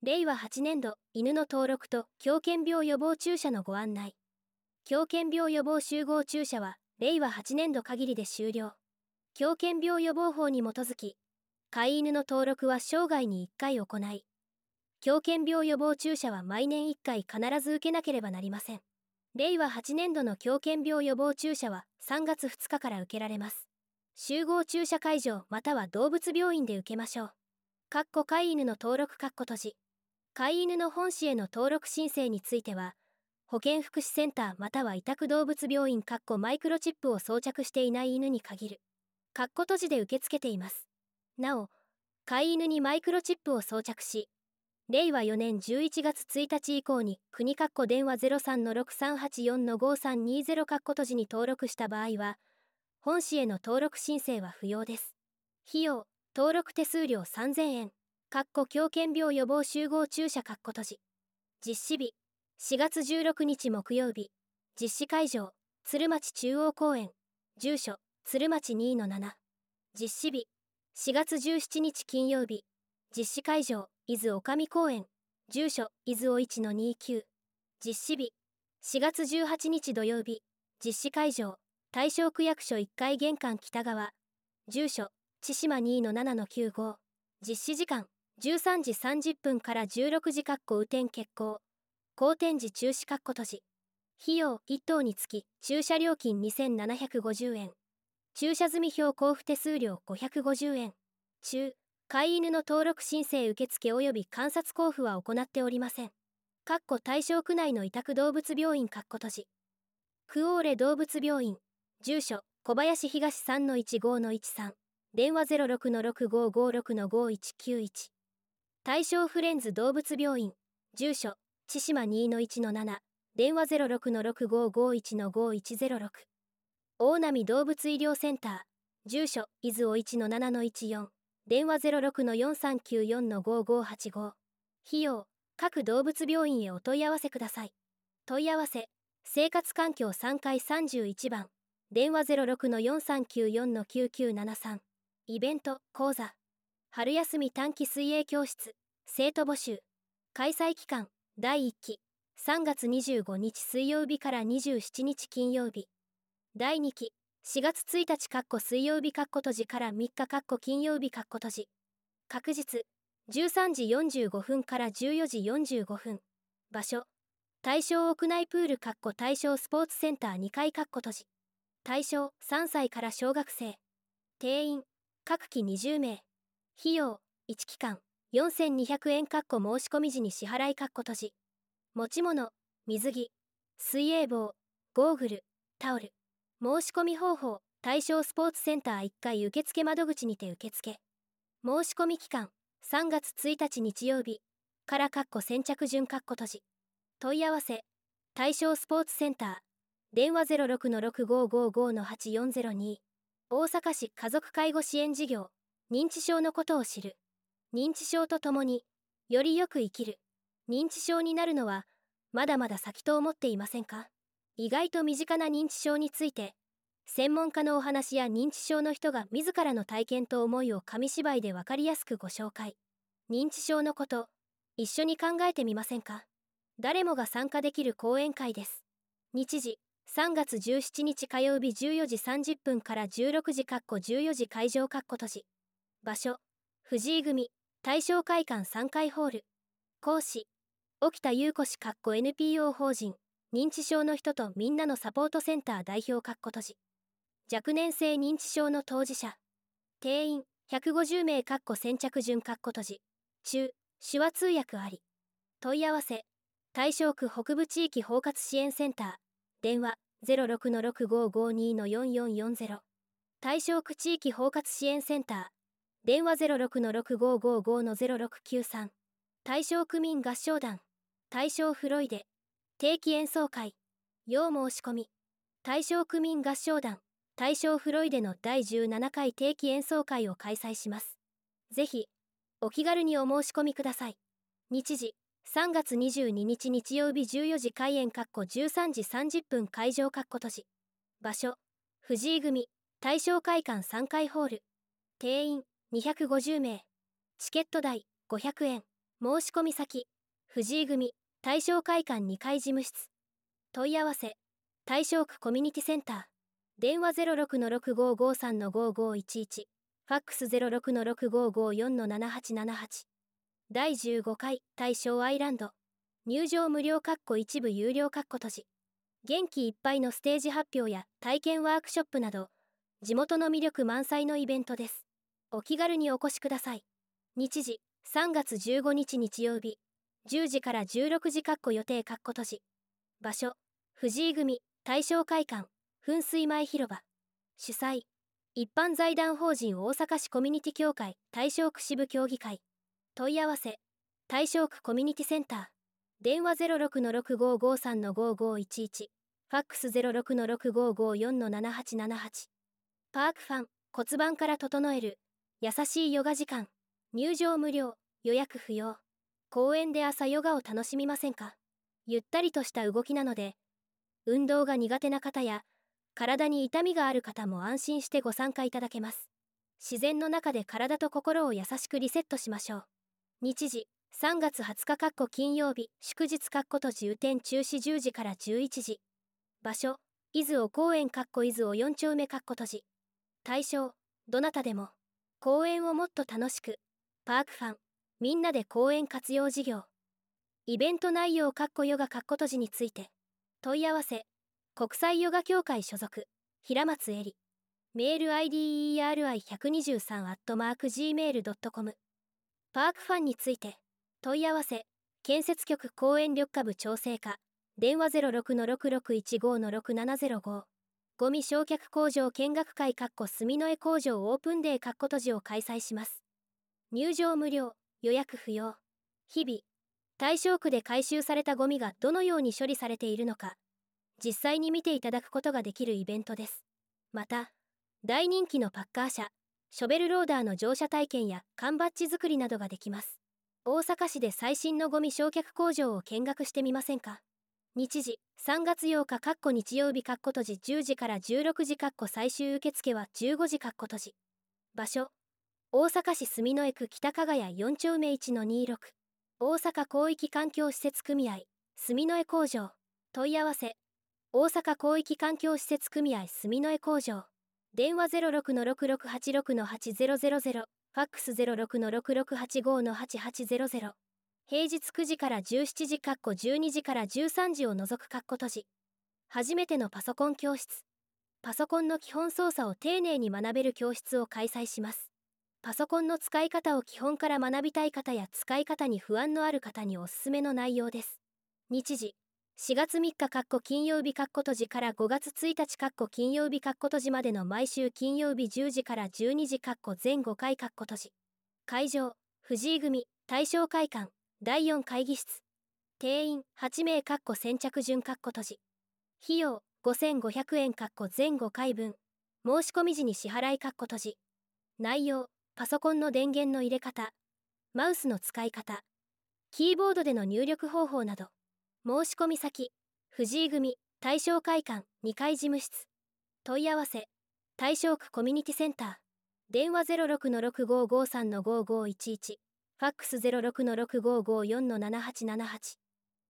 令和8年度犬の登録と狂犬病予防注射のご案内。狂犬病予防集合注射は令和8年度限りで終了。狂犬病予防法に基づき、飼い犬の登録は生涯に1回行い、狂犬病予防注射は毎年1回必ず受けなければなりません。令和8年度の狂犬病予防注射は3月2日から受けられます。集合注射会場または動物病院で受けましょう。飼い犬の登録閉じ。飼い犬の本市への登録申請については、保健福祉センターまたは委託動物病院マイクロチップを装着していない犬に限る。閉じで受け付けています。なお、飼い犬にマイクロチップを装着し、令和4年11月1日以降に国電話 03-6384-5320 閉じに登録した場合は、本市への登録申請は不要です。費用、登録手数料3000円。狂犬病予防集合注射閉じ。実施日、4月16日木曜日。実施会場、鶴町中央公園。住所、鶴町 2-7。実施日、4月17日金曜日。実施会場、伊豆女将公園。住所、伊豆尾 1-29。実施日、4月18日土曜日。実施会場、大正区役所1階玄関北側。住所、千島 2-7-95。実施時間、13時30分から16時雨天決行。公展時中止閉じ。費用1頭につき駐車料金2750円。駐車済表交付手数料550円。飼い犬の登録申請受付及び観察交付は行っておりません。対象区内の委託動物病院閉じ。クオーレ動物病院。住所、小林東 3-15-13。電話 06-6556-5191。大正フレンズ動物病院。住所、千島 2-1-7。電話 06-6551-5106。大波動物医療センター。住所、伊豆尾 1-7-14。電話 06-4394-5585。費用、各動物病院へお問い合わせください。問い合わせ、生活環境3階31番。電話 06-4394-9973。イベント、講座。春休み短期水泳教室、生徒募集。開催期間、第1期、3月25日水曜日から27日金曜日。第2期、4月1日水曜日閉じから3日金曜日閉じ。確実、13時45分から14時45分。場所、大正屋内プール大正スポーツセンター2階閉じ。対象、3歳から小学生。定員、各期20名。費用、1期間、4200円申し込み時に支払い閉じ。持ち物、水着、水泳帽、ゴーグル、タオル。申し込み方法、大正スポーツセンター1階受付窓口にて受付。申し込み期間、3月1日日曜日から先着順閉じ。問い合わせ、大正スポーツセンター。電話 06-6555-8402。大阪市家族介護支援事業。認知症のことを知る。認知症とともに、よりよく生きる。認知症になるのは、まだまだ先と思っていませんか？意外と身近な認知症について、専門家のお話や認知症の人が自らの体験と思いを紙芝居でわかりやすくご紹介。認知症のこと、一緒に考えてみませんか？誰もが参加できる講演会です。日時、3月17日火曜日14時30分から16時14時会場閉じ。場所、藤井組、大正会館3階ホール。講師、沖田優子氏NPO 法人、認知症の人とみんなのサポートセンター代表閉じ。若年性認知症の当事者。定員、150名先着順閉じ。手話通訳あり。問い合わせ、大正区北部地域包括支援センター。電話、06-6552-4440。大正区地域包括支援センター。電話 06-6555-0693。大正区民合唱団。大正フロイデ。定期演奏会。要申し込み。大正区民合唱団。大正フロイデの第17回定期演奏会を開催します。ぜひ、お気軽にお申し込みください。日時、3月22日日曜日14時開演13時30分会場閉じ。場所、藤井組、大正会館3階ホール。定員、250名。チケット代、500円。 申し込み先、藤井組、大正会館2階事務室。問い合わせ、大正区コミュニティセンター。電話 06-6553-5511。ファックス 06-6554-7878。第15回大正アイランド。入場無料一部有料閉じ。元気いっぱいのステージ発表や体験ワークショップなど、地元の魅力満載のイベントです。お気軽にお越しください。日時、3月15日日曜日、10時から16時予定閉じ。場所、藤井組、大正会館、噴水前広場。主催、一般財団法人大阪市コミュニティ協会大正区支部協議会。問い合わせ、大正区コミュニティセンター。電話 06-6553-5511。ファックス 06-6554-7878。パークファン、骨盤から整える。優しいヨガ時間。入場無料、予約不要。公園で朝ヨガを楽しみませんか？ゆったりとした動きなので、運動が苦手な方や、体に痛みがある方も安心してご参加いただけます。自然の中で体と心を優しくリセットしましょう。日時、3月20日金曜日、祝日閉じ雨天中止10時から11時。場所、伊豆尾公園伊豆尾4丁目閉じ。対象、どなたでも。公園をもっと楽しく。パークファン、みんなで公園活用事業。イベント内容ヨガ閉じについて。問い合わせ、国際ヨガ協会所属、平松絵里。メール ideri123@gmail.com。パークファンについて。問い合わせ、建設局公園緑化部調整課。電話 06-6615-6705。ゴミ焼却工場見学会住之江工場オープンデー閉じを開催します。入場無料、予約不要。日々、大正区で回収されたゴミがどのように処理されているのか、実際に見ていただくことができるイベントです。また、大人気のパッカー車、ショベルローダーの乗車体験や缶バッジ作りなどができます。大阪市で最新のゴミ焼却工場を見学してみませんか？日時、3月8日日曜日閉じ10時から16時最終受付は15時閉じ。場所、大阪市住之江区北加賀谷4丁目 1-26。大阪広域環境施設組合、住之江工場。問い合わせ、大阪広域環境施設組合住之江工場。電話 06-6686-8000。ファックス 06-6685-8800。平日9時から17時12時から13時を除く閉じ。初めてのパソコン教室。パソコンの基本操作を丁寧に学べる教室を開催します。パソコンの使い方を基本から学びたい方や使い方に不安のある方におすすめの内容です。日時、4月3日金曜日閉じから5月1日金曜日閉じまでの毎週金曜日10時から12時全5回閉じ。会場、藤井組、大正会館、第4会議室。定員8名先着順閉じ。費用5500円全5回分。申し込み時に支払い閉じ。内容、パソコンの電源の入れ方、マウスの使い方、キーボードでの入力方法など。申し込み先、藤井組、大正会館2階事務室。問い合わせ、大正区コミュニティセンター。電話 06-6553-5511。ファックス 06-6554-7878。